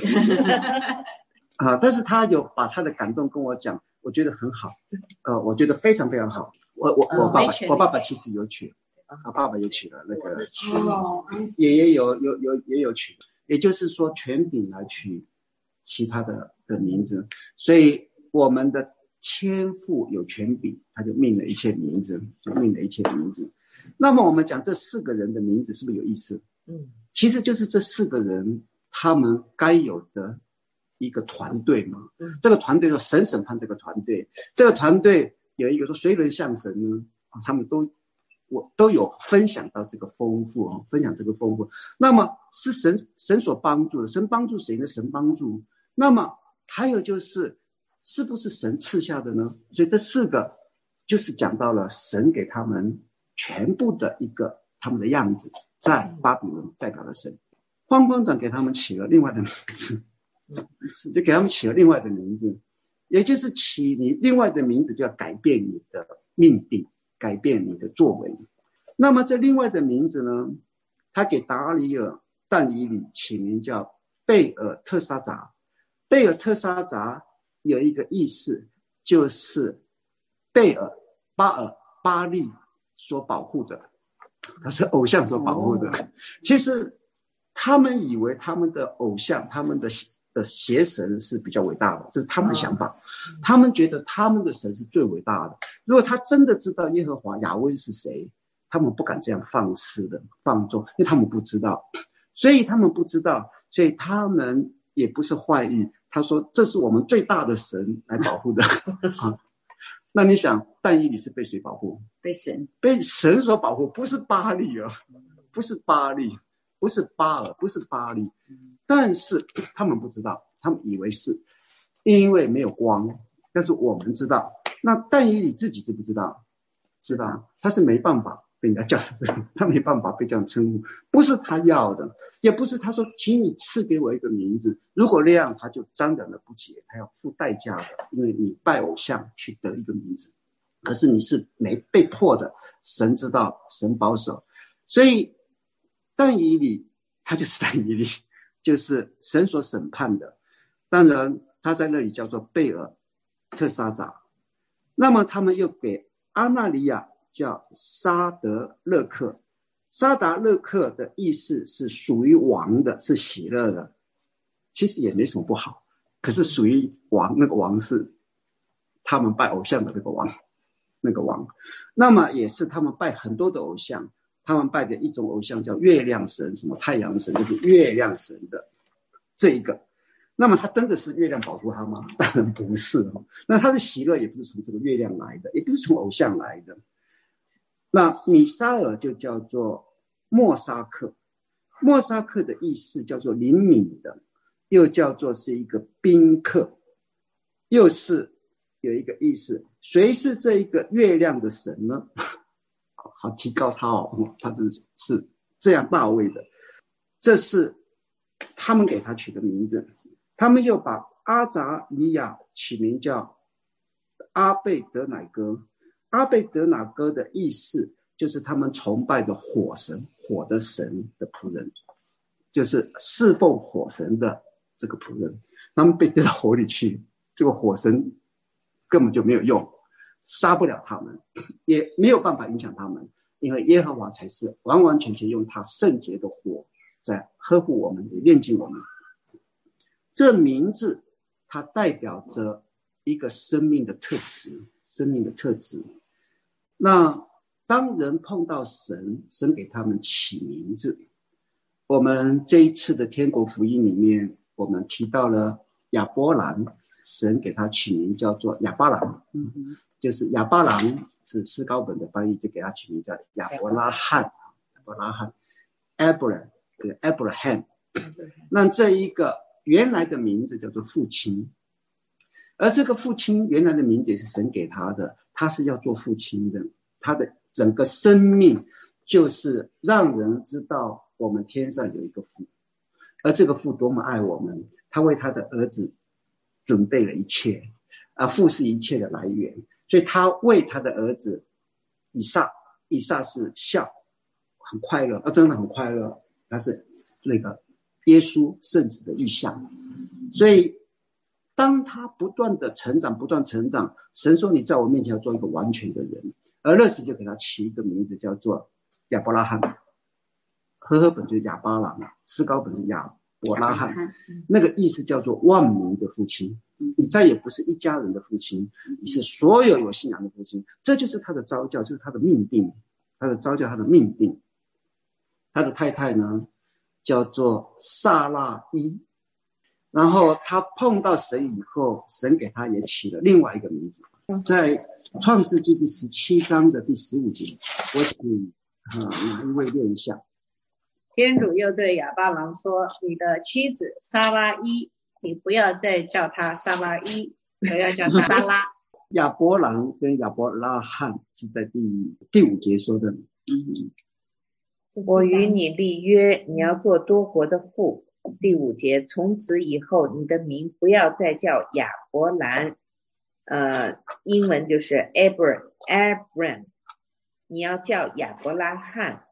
啊，但是他有把他的感动跟我讲，我觉得很好，呃，我觉得非常非常好。我我我爸爸，我爸爸其实有取，他爸爸也取了那个，爷爷有有有也有取，也就是说权柄来取其他的的名字，所以我们的天父有权柄，他就命了一切名字，就命了一切名字。那么我们讲这四个人的名字是不是有意思？嗯，其实就是这四个人他们该有的一个团队嘛，嗯，这个团队说神审判这个团队，这个团队有一个说谁能像神呢？啊，他们都我都有分享到这个丰富哦，分享这个丰富。那么是神神所帮助的，神帮助谁呢？神帮助。那么还有就是是不是神赐下的呢？所以这四个就是讲到了神给他们全部的一个他们的样子，在巴比伦代表了神。方光长给他们起了另外的名字。就给他们起了另外的名字，也就是起你另外的名字，就要改变你的命定，改变你的作为。那么这另外的名字呢，他给达里尔但以理起名叫贝尔特沙杂。贝尔特沙杂有一个意思，就是贝尔巴尔巴利所保护的，他是偶像所保护的。其实他们以为他们的偶像，他们的的邪神是比较伟大的，这是他们的想法。他们觉得他们的神是最伟大的。如果他真的知道耶和华亚威是谁，他们不敢这样放肆的放纵，因为他们不知道，所以他们不知道，所以他们也不是坏意。他说这是我们最大的神来保护的啊。那你想，但以理是被谁保护？ 被神， 被神所保护，不是巴利啊，不是巴利，不是巴尔，不是巴利。但是他们不知道，他们以为是，因为没有光。但是我们知道，那但以理自己知不知道？知道，他是没办法被人家叫的，他没办法被这样称呼，不是他要的，也不是他说，请你赐给我一个名字。如果那样，他就沾染了不洁，他要付代价的，因为你拜偶像去得一个名字。可是你是没被迫的，神知道，神保守，所以但以理他就是但以理。就是神所审判的。当然他在那里叫做贝尔特沙杂。那么他们又给阿纳利亚叫沙德勒克。沙达勒克的意思是属于王的，是喜乐的，其实也没什么不好。可是属于王，那个王是他们拜偶像的那个王，那个王。那么也是他们拜很多的偶像，他们拜的一种偶像叫月亮神，什么太阳神，就是月亮神的这一个。那么他真的是月亮保护他吗？当然不是。那他的喜乐也不是从这个月亮来的，也不是从偶像来的。那米沙尔就叫做莫沙克。莫沙克的意思叫做灵敏的，又叫做是一个宾客，又是有一个意思，谁是这一个月亮的神呢？好，提高他哦，他是这样大位的。这是他们给他取的名字。他们又把阿扎利亚起名叫阿贝德乃哥。阿贝德乃哥的意思就是他们崇拜的火神，火的神的仆人，就是侍奉火神的这个仆人。他们被丢到火里去，这个火神根本就没有用，杀不了他们，也没有办法影响他们，因为耶和华才是完完全全用他圣洁的火在呵护我们，也炼净我们。这名字它代表着一个生命的特质，生命的特质。那当人碰到神，神给他们起名字， 我们这一次的天国福音里面，我们提到了亚伯兰，神给他取名叫做亚巴郎，嗯，就是亚巴郎是思高本的翻译，就给他取名叫亚伯拉罕，亚伯拉罕 Abraham 对 Abraham。 那这一个原来的名字叫做父亲，而这个父亲原来的名字也是神给他的，他是要做父亲的，他的整个生命就是让人知道我们天上有一个父，而这个父多么爱我们，他为他的儿子准备了一切，啊，父是一切的来源，所以他为他的儿子以撒，以撒是笑，很快乐，啊，真的很快乐，他是那个耶稣圣子的意象。所以当他不断的成长，不断成长，神说你在我面前要做一个完全的人，而那时就给他起一个名字叫做亚伯拉罕，和合本就是亚巴郎，思高本是亚伯拉罕，那个意思叫做万民的父亲，你再也不是一家人的父亲，你是所有有信仰的父亲，这就是他的召叫，就是他的命定，他的召叫，他的命定。他的太太呢叫做撒拉伊，然后他碰到神以后，神给他也起了另外一个名字，在创世纪第十七章的第十五节，我请呃哪一位念一下。 天主又对亚巴郎说，你的妻子撒拉伊，你不要再叫她撒拉伊，我要叫她撒拉。 亚伯兰跟亚伯拉罕是在第第五节说的，嗯， 我与你立约，你要做多国的父。第五节，从此以后你的名不要再叫亚伯兰，呃，英文就是 Abram Abram， 你要叫亚伯拉罕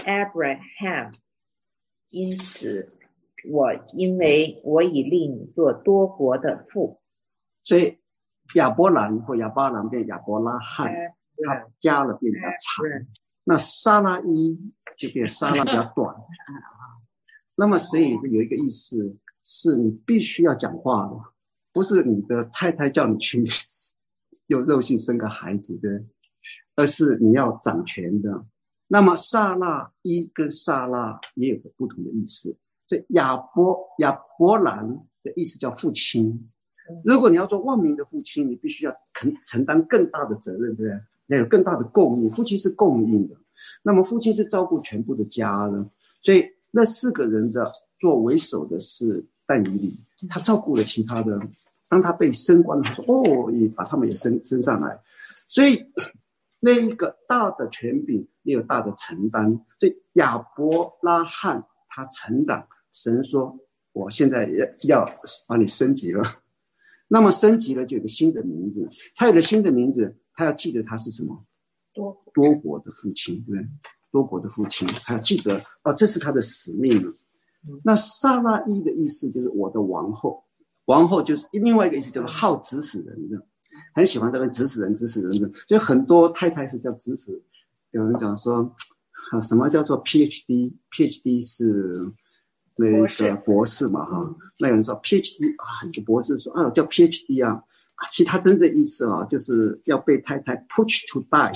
Abraham。因此我因为我已立你做多国的父。 所以亚伯兰或亚巴郎变亚伯拉罕，他加了变比较长，那撒拉伊就变撒拉比较短。那么所以有一个意思是你必须要讲话的，不是你的太太叫你去用肉性生个孩子的，而是你要掌权的。那么撒拉伊跟撒拉也有个不同的意思，所以亚伯亚伯兰的意思叫父亲。如果你要做万民的父亲，你必须要承担更大的责任，对不对？要有更大的供应，父亲是供应的，那么父亲是照顾全部的家的。所以那四个人的做为首的是但以理，他照顾了其他的，当他被升官，他说哦，也把他们也升升上来。所以那一个大的权柄也有大的承担，所以亚伯拉罕他成长，神说我现在要把你升级了，那么升级了就有个新的名字，他有了新的名字，他要记得他是什么？多多国的父亲，对不对？多国的父亲，他要记得哦，这是他的使命了。那撒拉伊的意思就是我的王后，王后就是另外一个意思，就是好指使人的，很喜欢这边指使人指使人的，就很多太太是叫指使。有人讲说什么叫做 P H D P H D 是那个博士嘛哈，那有人说 P H D 啊，有博士说啊叫 P H D 啊，其实他真正意思啊就是要被太太 push to die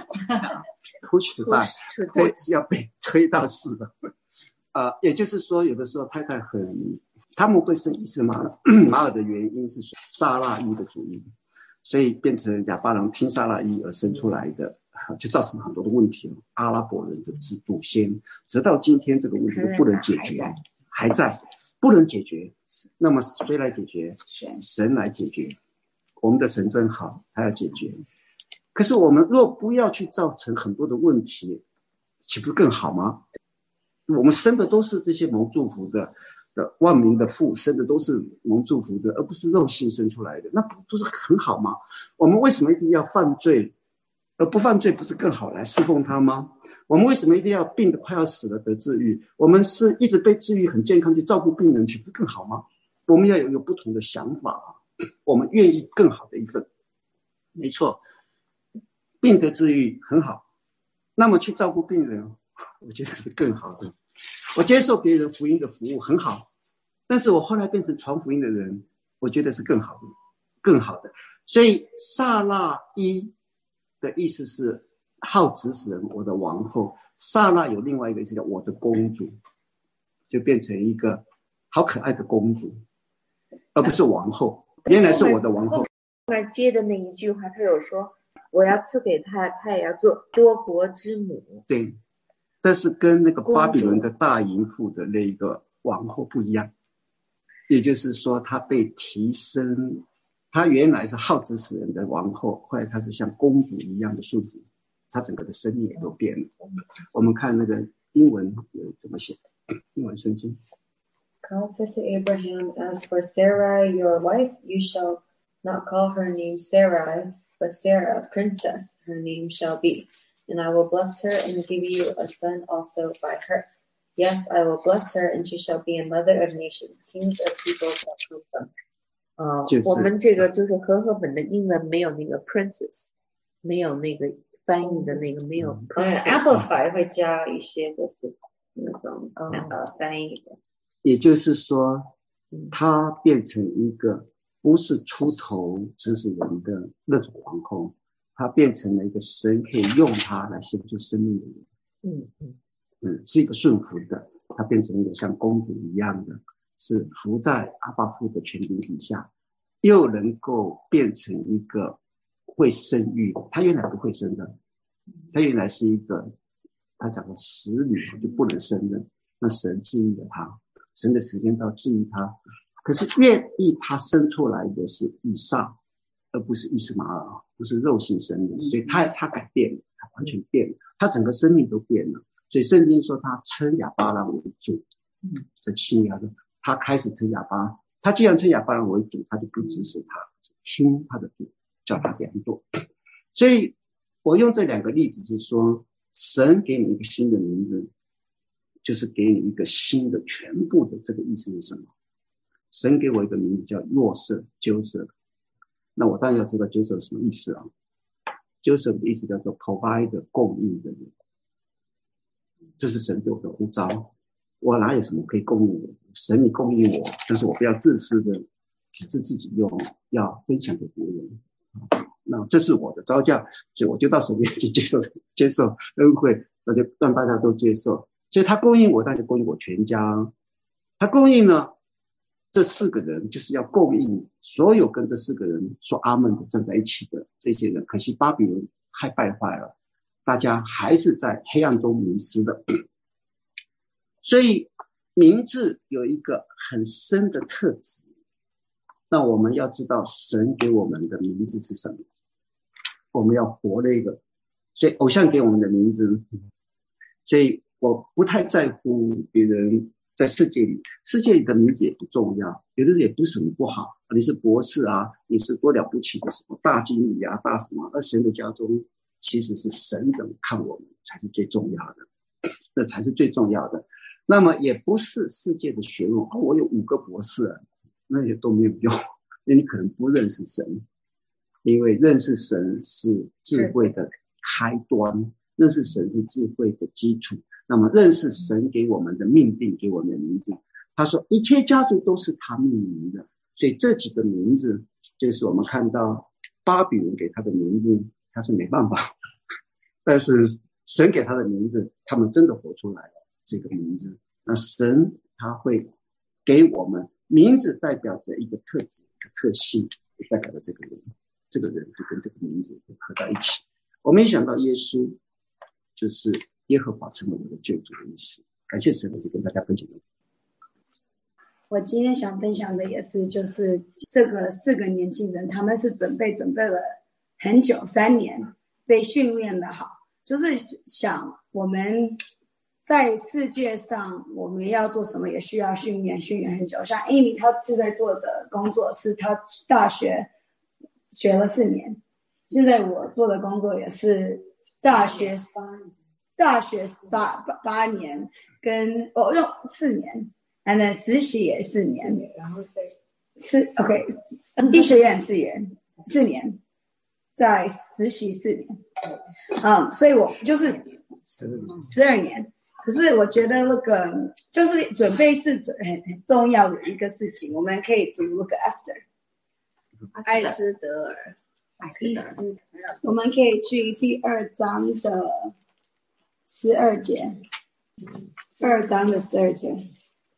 push to die 推要被推到死的。呃，也就是说有的时候太太很他们会生伊斯马马尔的原因是撒拉伊的主义，所以变成亚巴郎听撒拉伊而生出来的，就造成很多的问题。阿拉伯人的祖先直到今天这个问题都不能解决，还在不能解决。那么谁来解决？神来解决。我们的神真好，他要解决。可是我们若不要去造成很多的问题，岂不是更好吗？我们生的都是这些蒙祝福的的万民的父，生的都是蒙祝福的，而不是肉性生出来的，那不是很好吗？我们为什么一定要犯罪，而不犯罪不是更好来侍奉他吗？我们为什么一定要病得快要死了得治愈？我们是一直被治愈很健康去照顾病人，岂不是更好吗？我们要有一个不同的想法，我们愿意更好的一份。没错，病得治愈很好，那么去照顾病人，我觉得是更好的。我接受别人福音的服务很好，但是我后来变成传福音的人，我觉得是更好的，更好的。所以撒拉伊的意思是好指使人，我的王后。撒拉有另外一个意思叫我的公主， 就变成一个好可爱的公主，而不是王后。原来是我的王后。 后来接的那一句话，他有说我要赐给他，他也要做多国之母。 对，但是跟那个巴比伦的大淫妇的那个王后不一样，也就是说她被提升，她原来是好指使人的王后，后来她是像公主一样的顺服，她整个的生命也都变了。我们看那个英文有怎么写，英文圣经。 God said to Abraham, As for Sarai, your wife, you shall not call her name Sarai, but Sarah, princess, her name shall be. And I will bless her and give you a son also by her. Yes, I will bless her, and she shall be a mother of nations. Kings of people shall come from her. 哦，我们这个就是和合本的英文没有那个 princess， 没有那个翻译的那个没有 princess。Amplify 会加一些就是那种呃翻译的。 也就是说，她变成一个不是出头指使人的那种皇后，她变成了一个神可以用她来献出生命的人。 嗯嗯嗯，是一个顺服的，她变成一个像公主一样的，是服在阿爸父的权柄底下，又能够变成一个会生育的。她原来不会生的，她原来是一个她讲的死女，就不能生的。那神治愈了她。神的时间到治愈他，可是愿意他生出来的是以撒，而不是以实玛尔，不是肉性生的，所以他他改变了，他完全变了，他整个生命都变了。所以圣经说他称亚巴郎为主，这新约的他开始称亚巴，他既然称亚巴郎为主，他就不支持他，听他的主叫他这样做。所以我用这两个例子是说，神给你一个新的名字，就是给你一个新的全部的。这个意思是什么？神给我一个名字叫若瑟 Joseph， 那我当然要知道 Joseph 什么意思啊。 Joseph 的意思叫做 provide 供应的人，这是神对我的呼召。我哪有什么可以供应的？神你供应我，但是我不要自私的只是自己用，要分享给别人。那这是我的召叫，所以我就到神面前接受接受恩惠，那就让大家都接受。所以他供应我，他就供应我全家。他供应呢，这四个人就是要供应所有跟这四个人说阿们的站在一起的这些人。可惜巴比伦太败坏了，大家还是在黑暗中迷失的。所以名字有一个很深的特质，那我们要知道神给我们的名字是什么，我们要活那个。所以偶像给我们的名字，所以我不太在乎别人在世界里，世界里的名字也不重要，有的人也不是什么不好，你是博士啊，你是多了不起的什么大经理啊，大什么，而神的家中其实是神怎么看我们才是最重要的，这才是最重要的。那么也不是世界的学问，哦，我有五个博士啊，那些都没有用，因为你可能不认识神，因为认识神是智慧的开端，认识神是智慧的基础。那么认识神给我们的命定，给我们的名字，他说一切家族都是他命名的，所以这几个名字就是我们看到巴比伦给他的名字，他是没办法，但是神给他的名字，他们真的活出来了这个名字。那神他会给我们名字，代表着一个特质，一个特性，也代表着这个人，这个人就跟这个名字合到一起。我没想到耶稣就是耶和华成为我的救主的意思。感谢神，我就跟大家分享。 我今天想分享的也是，就是这个四个年轻人，他们是准备准备了很久，三年，被训练的好，就是想我们在世界上我们要做什么也需要训练，训练很久。像 Amy 她是在做的工作是她大学学了四年，现在我做的工作也是大学大学八八年，跟我用四年，然后实习也四年，然后再是 OK 医学院四年，四年，在实习四年，嗯，所以我就是十二年。可是我觉得那个就是准备是很很重要的一个事情，我们可以读那个 Esther， 艾斯德尔， 艾斯德尔，我们可以去第二章的十二节，二章的十二节。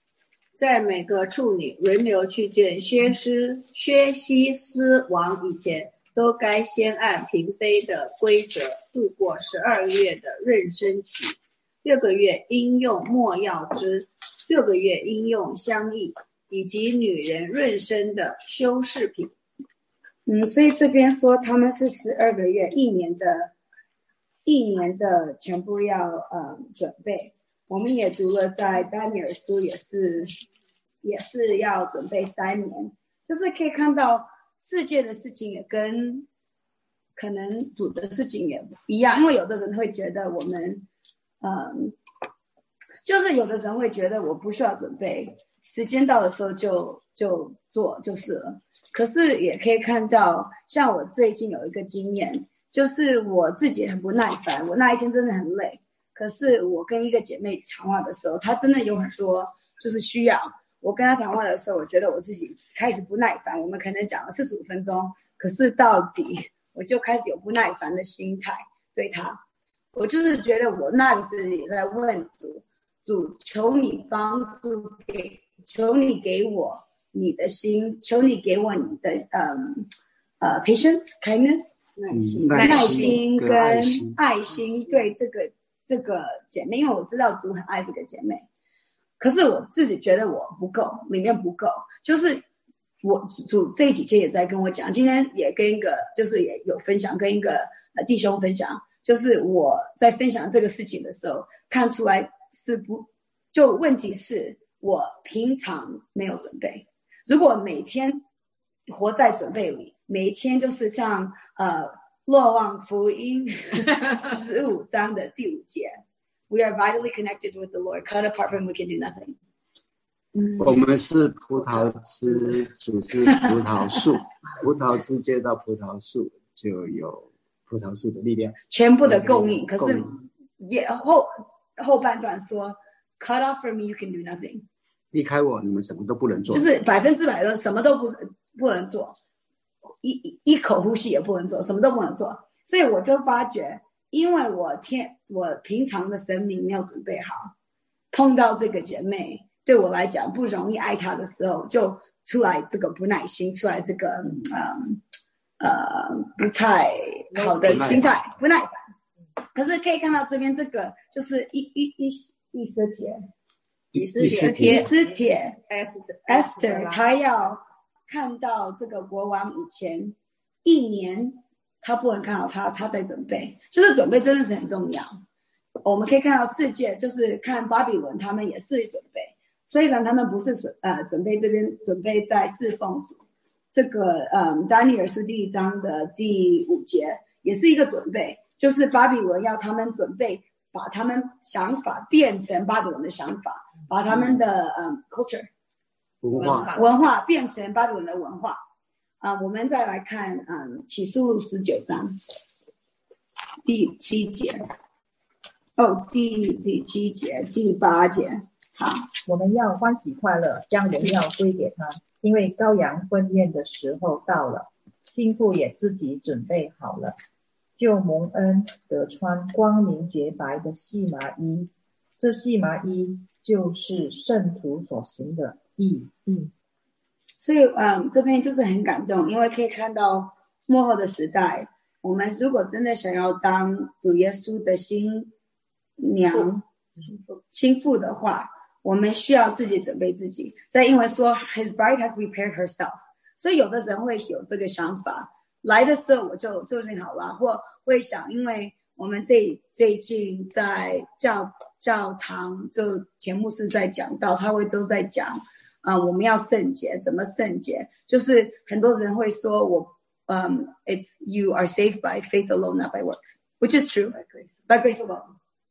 在每个处女轮流去见薛斯薛西斯王以前，都该先按嫔妃的规则度过十二个月的妊娠期，六个月应用没药汁，六个月应用香液，以及女人妊娠的修饰品。 嗯，所以这边说他们是十二个月，一年的，一年的全部要呃准备。我们也读了，在但尼尔书也是，也是要准备三年，就是可以看到世界的事情也跟可能主的事情也不一样，因为有的人会觉得我们，嗯，就是有的人会觉得我不需要准备，时间到的时候就就做就是了。可是也可以看到，像我最近有一个经验，就是我自己很不耐烦，我那一天真的很累。可是我跟一个姐妹谈话的时候，她真的有很多就是需要。我跟她谈话的时候，我觉得我自己开始不耐烦。我们可能讲了四十五分钟，可是到底我就开始有不耐烦的心态对她。我就是觉得我那个时候也在问主，主求你帮助给，求你给我你的心，求你给我你的嗯呃 patience kindness 耐心、嗯、耐心跟爱心对这个这个姐妹，因为我知道主很爱这个姐妹，可是我自己觉得我不够，里面不够，就是我主这几天也在跟我讲，今天也跟一个就是也有分享，跟一个呃弟兄分享，就是我在分享这个事情的时候，看出来是不就问题是我平常没有准备。如果每天活在准备里，每天就是像呃若望福音十五章的第五节 ，We are vitally connected with the Lord. Cut apart from him, we can do nothing. 我们是葡萄枝组织葡萄树，葡萄枝接到葡萄树，就有葡萄树的力量， 全部的供应。可是也后后半段说 ，Cut off from me, you can do nothing. 离开我，你们什么都不能做， 就是百分之百的什么都不不能做，一一口呼吸也不能做，什么都不能做。所以我就发觉，因为我天我平常的生命没有准备好，碰到这个姐妹对我来讲不容易爱她的时候，就出来这个不耐心，出来这个嗯呃不太好的心态，不耐烦。可是可以看到这边这个就是一一一一色节。以斯帖，以斯帖 ，Esther， 他要看到这个国王以前一年，他不能看到他，他在准备，就是准备真的是很重要。我们可以看到世界，就是看巴比伦，他们也是准备，虽然他们不是呃准备这边准备在侍奉主，这个嗯但尼尔书第一章的第五节也是一个准备，就是巴比伦要他们准备。把他们想法变成巴比伦的想法，把他们的嗯 culture 文化文化变成巴比伦的文化啊、呃。我们再来看嗯启示录十九章第七节，哦第第七节第八节，好， 我们要欢喜快乐，将荣耀归给他，因为羔羊婚宴的时候到了，新妇也自己准备好了。就蒙恩得穿光明洁白的细麻衣，这细麻衣就是圣徒所行的义。嗯， 所以嗯，这边就是很感动，因为可以看到末后的时代，我们如果真的想要当主耶稣的新娘、新妇的话，我们需要自己准备自己。在英文说 His bride has prepared herself， 所以有的人会有这个想法。来的时候我就做定好了，或会想，因为我们这最近在教教堂，就节目是在讲到，他会都在讲，啊、呃，我们要圣洁，怎么圣洁？就是很多人会说我，嗯、um, ，it's you are saved by faith alone, not by works, which is true. By grace, by grace alone.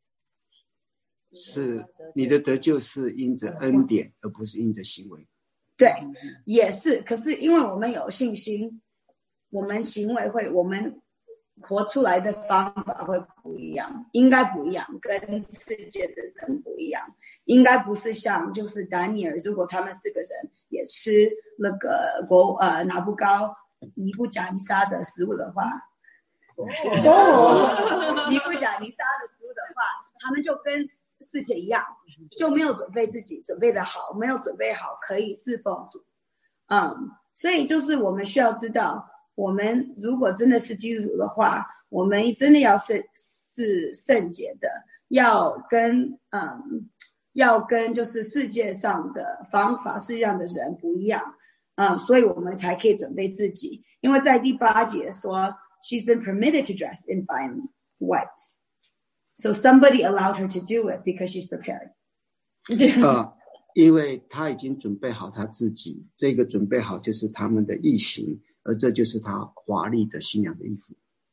是你的得救是因着恩典，而不是因着行为。 对，也是。可是因为我们有信心。我们行为会，我们活出来的方法会不一样，应该不一样，跟世界的人不一样，应该不是像就是但尼尔，如果他们四个人也吃那个国呃拿布高尼布甲尼撒的食物的话，哦，尼布甲尼撒的食物的话，他们就跟世界一样， 就没有准备自己准备的好，没有准备好可以侍奉主。嗯，所以就是我们需要知道，我们如果真的是基督徒的话，我们真的要是是圣洁的，要跟嗯要跟就是世界上的方法世界上的人不一样。嗯，所以我们才可以准备自己，因为在第八节说 she's been permitted to dress in fine white, so somebody allowed her to do it because she's prepared. 呃，因为他已经准备好他自己，这个准备好就是他们的义行，而这就是他华丽的新娘的衣服。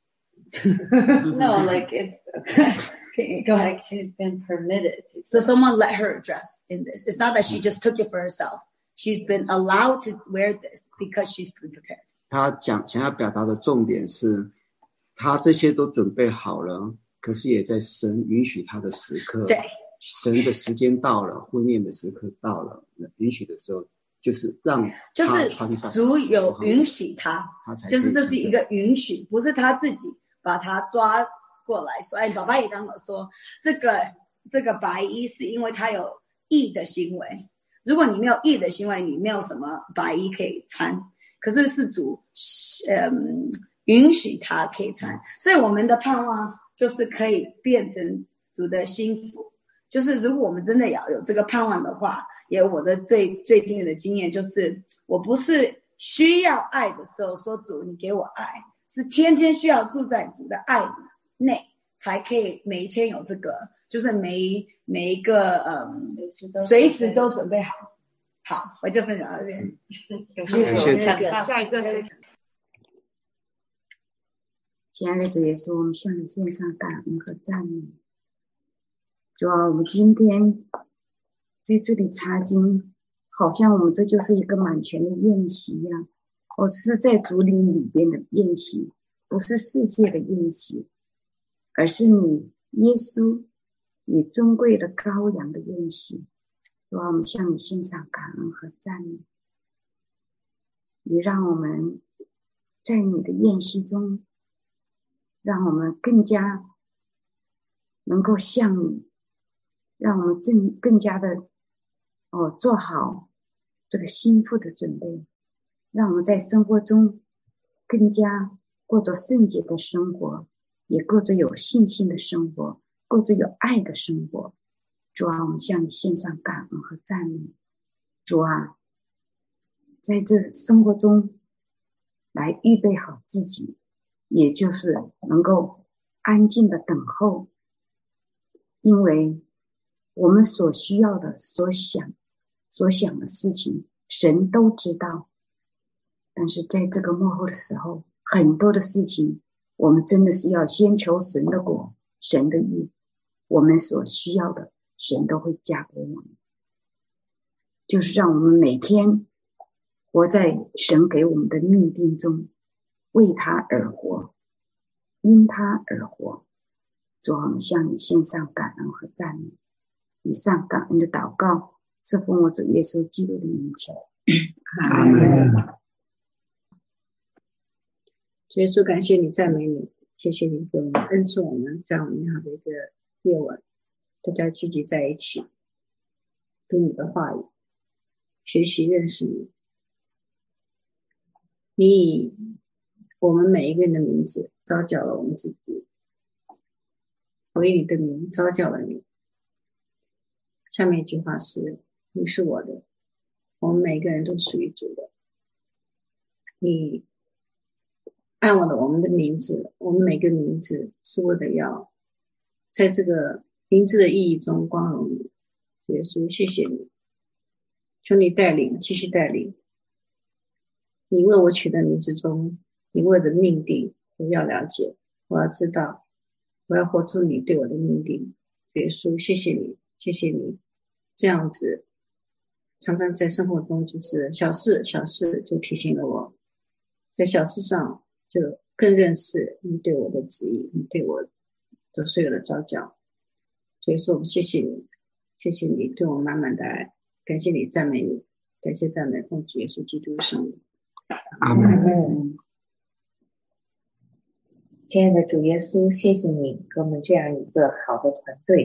No, like it's okay, go ahead. She's been permitted to. So someone let her dress in this. It's not that she just took it for herself.She's been allowed to wear this because she's been prepared. 他讲想要表达的重点是，他这些都准备好了，可是也在神允许他的时刻。 对， 神的时间到了，婚宴的时刻到了，允许的时候，就是让他穿上。 就是主有允许他， 他才就是这是一个允许，不是他自己把他抓过来说。哎，爸爸也刚刚说，这个这个白衣是因为他有义的行为。如果你没有义的行为，你没有什么白衣可以穿，可是是主嗯允许他可以穿，所以我们的盼望就是可以变成主的心腹。就是如果我们真的要有这个盼望的话，也有我的最最近的经验，就是我不是需要爱的时候说主你给我爱，是天天需要住在主的爱内，才可以每一天有这个，就是每每一个嗯，随时都准备好。好，我就分享到这边。 下一个， 亲爱的主耶稣，我们向你献上感恩和赞美。主啊，我们今天在这里查经，好像我们这就是一个满全的宴席一样。我是在主里里边的宴席，不是世界的宴席，而是你耶稣你尊贵的羔羊的宴席。主啊，我们向你献上感恩和赞美。你让我们在你的宴席中，让我们更加能够像你，让我们更更加的哦做好这个心腹的准备，让我们在生活中更加过着圣洁的生活，也过着有信心的生活，过着有爱的生活。主啊，我们向你献上感恩和赞美。主啊，在这生活中来预备好自己，也就是能够安静的等候，因为我们所需要的所想所想的事情神都知道，但是在这个幕后的时候，很多的事情我们真的是要先求神的国神的义，我们所需要的神都会加给我们。就是让我们每天活在神给我们的命定中，为他而活，因他而活。主啊，我们向你献上感恩和赞美。以上感恩的祷告是奉我主耶稣基督的名求。 阿们。 耶稣，感谢你，赞美你，谢谢你给我们恩赐我们这样美好的一个夜晚，大家聚集在一起，读你的话语，学习认识你。你以我们每一个人的名字召叫了我们自己，我以你的名召叫了你。下面一句话是，你是我的，我们每个人都属于主的。你按我的我们的名字，我们每个名字是为了要在这个名字的意义中光荣你。耶稣，谢谢你，求你带领，继续带领。你为我取的名字中，你为的命定，我要了解，我要知道，我要活出你对我的命定。耶稣，谢谢你，谢谢你，这样子常常在生活中就是小事小事就提醒了我，在小事上就更认识你对我的旨意，你对我的所有的召叫。所以说我们谢谢你，谢谢你对我满满的爱，感谢你，赞美你，感谢赞美奉主耶稣基督的圣名。 阿们。 亲爱的主耶稣，谢谢你给我们这样一个好的团队，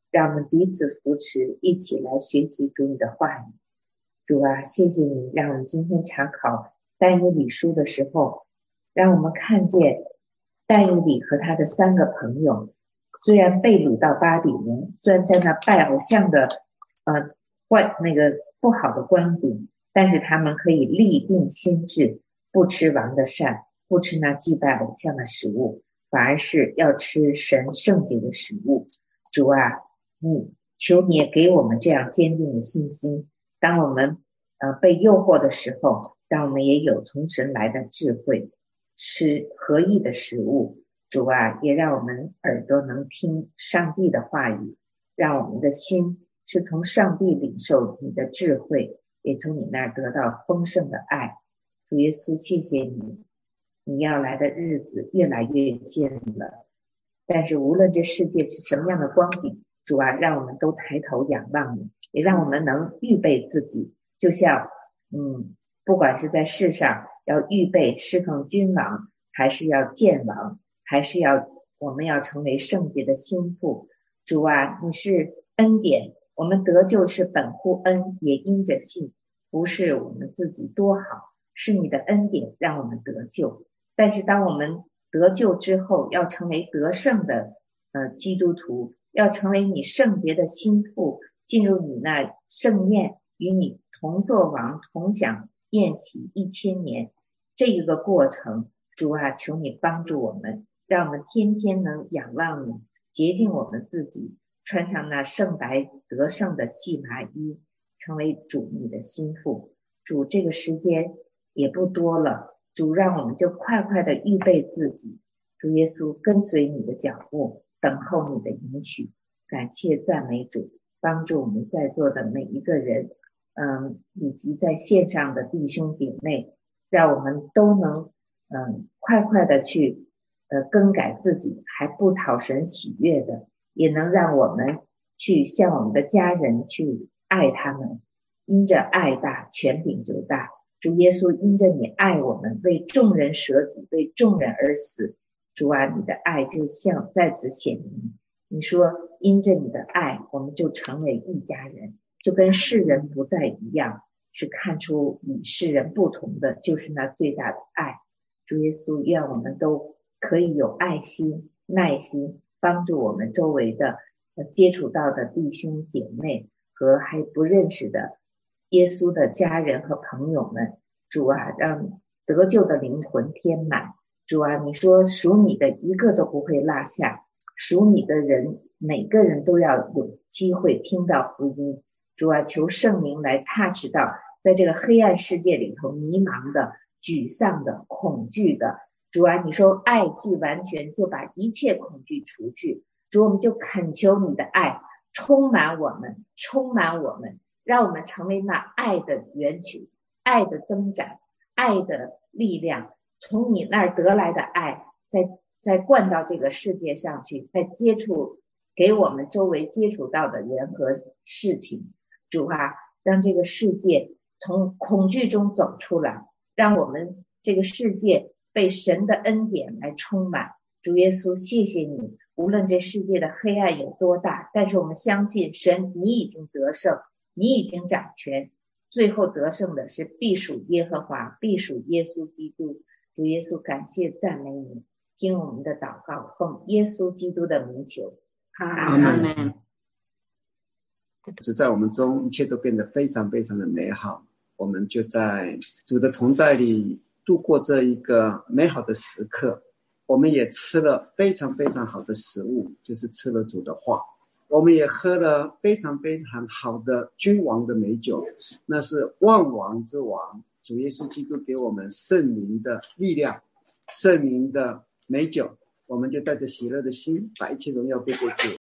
让我们彼此扶持，一起来学习主你的话语。主啊，谢谢你让我们今天查考但以理书的时候，让我们看见但以理和他的三个朋友虽然被掳到巴比伦，虽然在那拜偶像的呃坏那个不好的光景，但是他们可以立定心志，不吃王的膳，不吃那祭拜偶像的食物，反而是要吃神圣洁的食物。主啊，你求你也给我们这样坚定的信心，当我们呃被诱惑的时候，让我们也有从神来的智慧，吃合意的食物。主啊，也让我们耳朵能听上帝的话语，让我们的心是从上帝领受你的智慧，也从你那儿得到丰盛的爱。主耶稣，谢谢你，你要来的日子越来越近了。但是无论这世界是什么样的光景，主啊，让我们都抬头仰望你，也让我们能预备自己，就像嗯，不管是在世上要预备侍奉君王，还是要见王，还是要我们要成为圣洁的心腹。主啊，你是恩典，我们得救是本乎恩，也因着信，不是我们自己多好，是你的恩典让我们得救。但是当我们得救之后，要成为得胜的呃基督徒，要成为你圣洁的心腹，进入你那盛宴，与你同作王，同享宴席一千年，这一个过程，主啊，求你帮助我们，让我们天天能仰望你，洁净我们自己，穿上那圣白得胜的细麻衣，成为主你的心腹。主，这个时间也不多了，主，让我们就快快的预备自己。主耶稣，跟随你的脚步，等候你的应许。感谢赞美主，帮助我们在座的每一个人，嗯，以及在线上的弟兄姐妹，让我们都能嗯快快的去呃更改自己还不讨神喜悦的，也能让我们去向我们的家人去爱他们，因着爱大，权柄就大。主耶稣，因着你爱我们，为众人舍己，为众人而死。主啊，你的爱就像在此显明。你说因着你的爱，我们就成为一家人，就跟世人不再一样，是看出与世人不同的，就是那最大的爱。主耶稣，愿我们都可以有爱心、耐心，帮助我们周围的接触到的弟兄姐妹和还不认识的耶稣的家人和朋友们。主啊，让得救的灵魂填满。主啊，你说属你的一个都不会落下，属你的人每个人都要有机会听到福音。主啊，求圣灵来touch到在这个黑暗世界里头迷茫的、沮丧的、恐惧的。主啊，你说爱既完全，就把一切恐惧除去。主，我们就恳求你的爱充满我们，充满我们，让我们成为那爱的源泉，爱的增长，爱的力量，从你那儿得来的爱再再灌到这个世界上去，再接触给我们周围接触到的人和事情。主啊，让这个世界从恐惧中走出来，让我们这个世界被神的恩典来充满。主耶稣，谢谢你，无论这世界的黑暗有多大，但是我们相信神，你已经得胜，你已经掌权，最后得胜的是必属耶和华，必属耶稣基督。主耶稣，感谢赞美你，听我们的祷告，奉耶稣基督的名求，阿们。 主在我们中，一切都变得非常非常的美好，我们就在主的同在里度过这一个美好的时刻。我们也吃了非常非常好的食物，就是吃了主的话。我们也喝了非常非常好的君王的美酒，那是万王之王主耶稣基督给我们圣灵的力量，圣灵的美酒。我们就带着喜乐的心，把一切荣耀归给主。